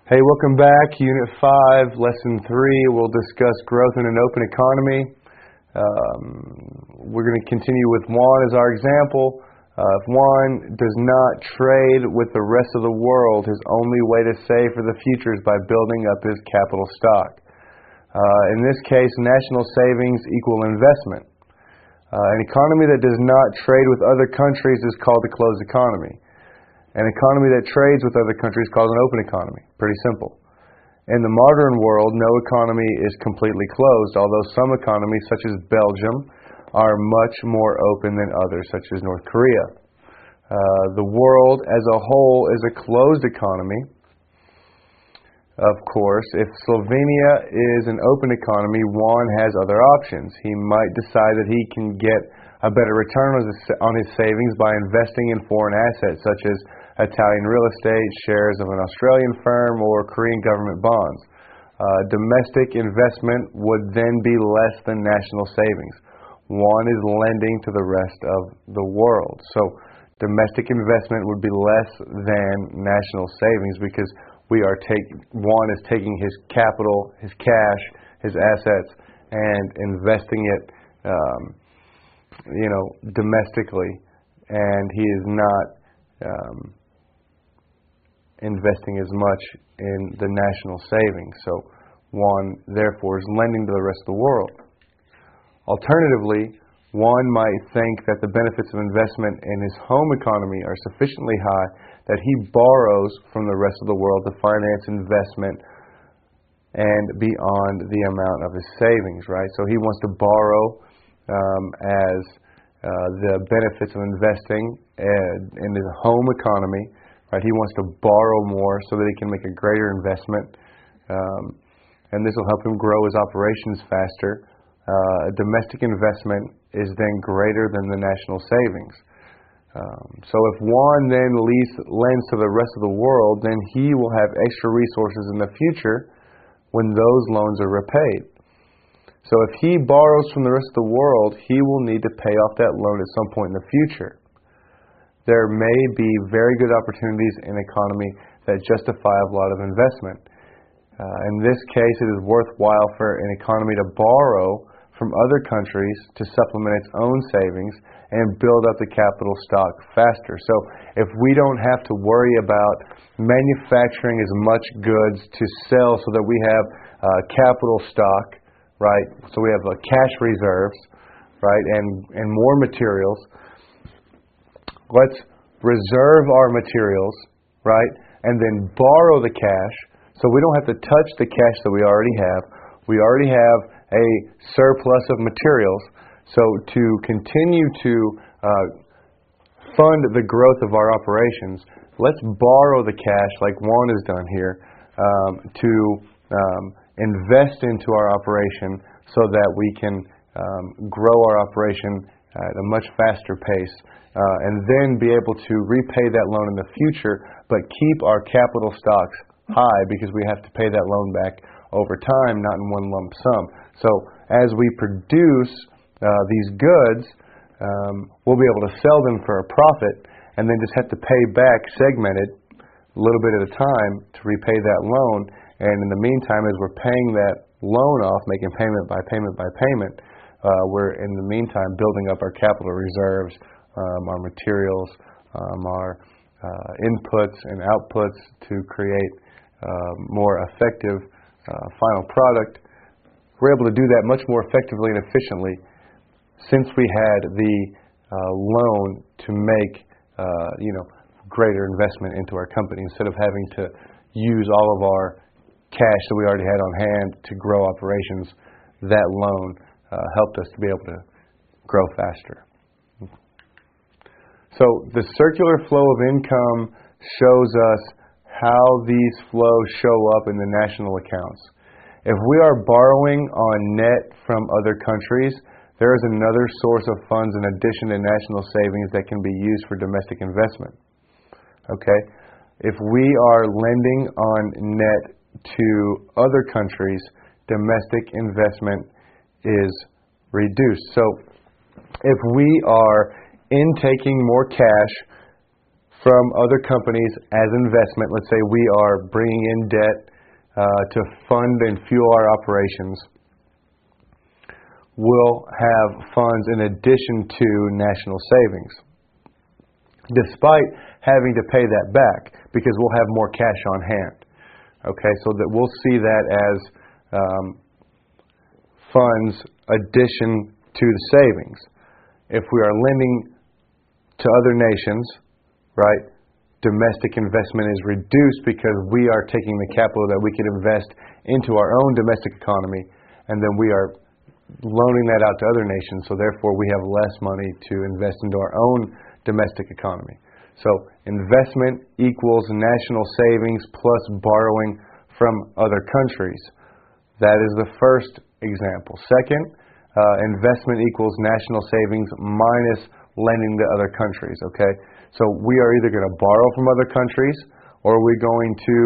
Hey, welcome back. Unit 5, Lesson 3. We'll discuss growth in an open economy. We're going to continue with Juan as our example. If Juan does not trade with the rest of the world, his only way to save for the future is by building up his capital stock. In this case, national savings equal investment. An economy that does not trade with other countries is called a closed economy. An economy that trades with other countries is called an open economy. Pretty simple. In the modern world, no economy is completely closed, although some economies, such as Belgium, are much more open than others, such as North Korea. The world as a whole is a closed economy. Of course, if Slovenia is an open economy, Juan has other options. He might decide that he can get a better return on his savings by investing in foreign assets, such as Italian real estate, shares of an Australian firm, or Korean government bonds. Domestic investment would then be less than national savings. One is lending to the rest of the world. So domestic investment would be less than national savings because one is taking his capital, his cash, his assets, and investing it domestically, and he is not investing as much in the national savings. So one, therefore, is lending to the rest of the world. Alternatively, one might think that the benefits of investment in his home economy are sufficiently high that he borrows from the rest of the world to finance investment and beyond the amount of his savings, right? So he wants to borrow as the benefits of investing in his home economy. Right, he wants to borrow more so that he can make a greater investment, and this will help him grow his operations faster. Domestic investment is then greater than the national savings. So if Juan then lends to the rest of the world, then he will have extra resources in the future when those loans are repaid. So if he borrows from the rest of the world, he will need to pay off that loan at some point in the future. There may be very good opportunities in an economy that justify a lot of investment. In this case, it is worthwhile for an economy to borrow from other countries to supplement its own savings and build up the capital stock faster. So if we don't have to worry about manufacturing as much goods to sell so that we have capital stock, right? So we have cash reserves, right, and more materials. Let's reserve our materials, right, and then borrow the cash so we don't have to touch the cash that we already have. We already have a surplus of materials. So to continue to fund the growth of our operations, let's borrow the cash like Juan has done here to invest into our operation so that we can grow our operation at a much faster pace, and then be able to repay that loan in the future, but keep our capital stocks high because we have to pay that loan back over time, not in one lump sum. So as we produce these goods, we'll be able to sell them for a profit and then just have to pay back segmented a little bit at a time to repay that loan. And in the meantime, as we're paying that loan off, making payment by payment by payment, we're in the meantime building up our capital reserves, our materials, our inputs and outputs to create more effective final product. We're able to do that much more effectively and efficiently since we had the loan to make greater investment into our company instead of having to use all of our cash that we already had on hand to grow operations. That loan helped us to be able to grow faster. So the circular flow of income shows us how these flows show up in the national accounts. If we are borrowing on net from other countries, there is another source of funds in addition to national savings that can be used for domestic investment. Okay? If we are lending on net to other countries, domestic investment is reduced. So if we are intaking more cash from other companies as investment. Let's say we are bringing in debt to fund and fuel our operations. We'll have funds in addition to national savings, despite having to pay that back, because we'll have more cash on hand. Okay, so that we'll see that as funds addition to the savings. If we are lending to other nations, right, domestic investment is reduced because we are taking the capital that we could invest into our own domestic economy, and then we are loaning that out to other nations, so therefore we have less money to invest into our own domestic economy. So investment equals national savings plus borrowing from other countries. That is the first example. Second, investment equals national savings minus lending to other countries. Okay, so we are either going to borrow from other countries or we're going to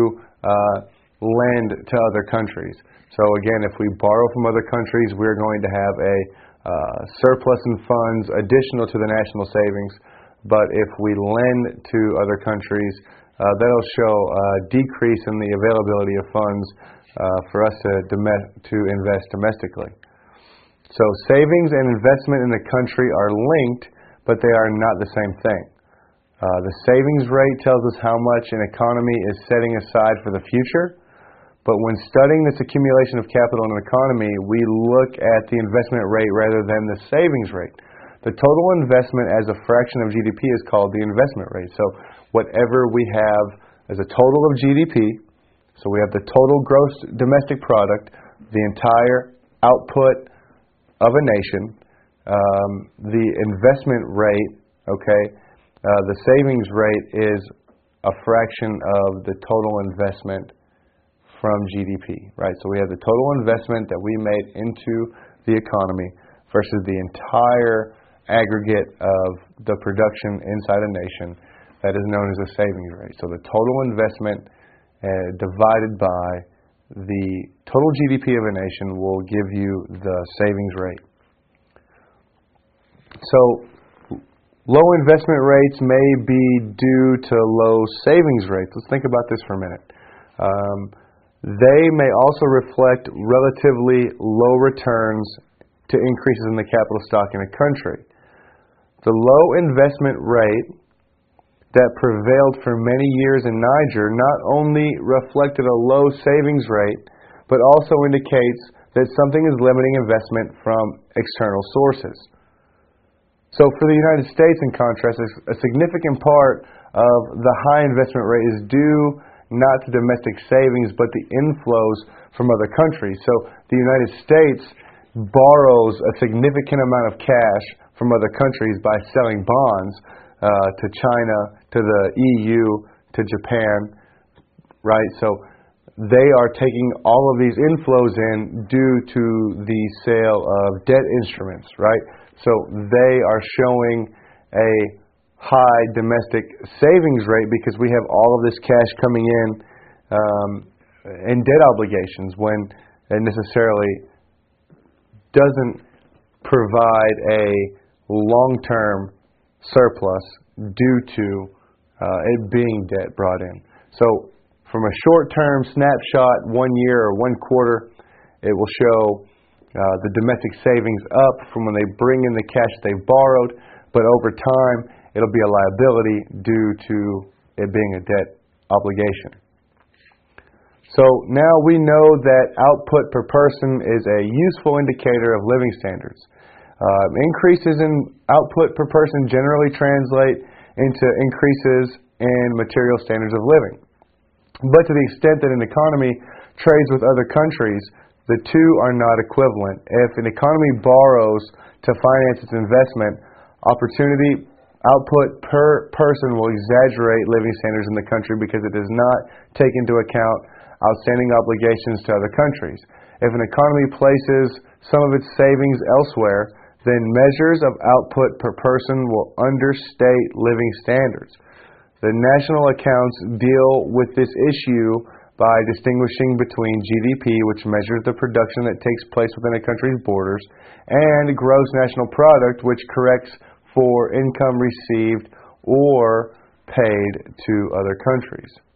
lend to other countries. So again, if we borrow from other countries, we're going to have a surplus in funds additional to the national savings. But if we lend to other countries, that'll show a decrease in the availability of funds for us to invest domestically. So savings and investment in the country are linked, but they are not the same thing. The savings rate tells us how much an economy is setting aside for the future. But when studying this accumulation of capital in an economy, we look at the investment rate rather than the savings rate. The total investment as a fraction of GDP is called the investment rate. So whatever we have as a total of GDP, so we have the total gross domestic product, the entire output of a nation, the investment rate, okay, the savings rate is a fraction of the total investment from GDP, right? So we have the total investment that we made into the economy versus the entire aggregate of the production inside a nation. That is known as a savings rate. So the total investment divided by the total GDP of a nation will give you the savings rate. So low investment rates may be due to low savings rates. Let's think about this for a minute. They may also reflect relatively low returns to increases in the capital stock in a country. The low investment rate that prevailed for many years in Niger not only reflected a low savings rate, but also indicates that something is limiting investment from external sources. So for the United States, in contrast, a significant part of the high investment rate is due not to domestic savings, but the inflows from other countries. So the United States borrows a significant amount of cash from other countries by selling bonds to China, to the EU, to Japan, right? So they are taking all of these inflows in due to the sale of debt instruments, right? So they are showing a high domestic savings rate because we have all of this cash coming in debt obligations, when it necessarily doesn't provide a long-term surplus due to it being debt brought in. So from a short-term snapshot, 1 year or 1 quarter, it will show the domestic savings up from when they bring in the cash they borrowed, but over time it'll be a liability due to it being a debt obligation. So now we know that output per person is a useful indicator of living standards. Increases in output per person generally translate into increases in material standards of living. But to the extent that an economy trades with other countries, the two are not equivalent. If an economy borrows to finance its investment, output per person will exaggerate living standards in the country because it does not take into account outstanding obligations to other countries. If an economy places some of its savings elsewhere, then measures of output per person will understate living standards. The national accounts deal with this issue by distinguishing between GDP, which measures the production that takes place within a country's borders, and gross national product, which corrects for income received or paid to other countries.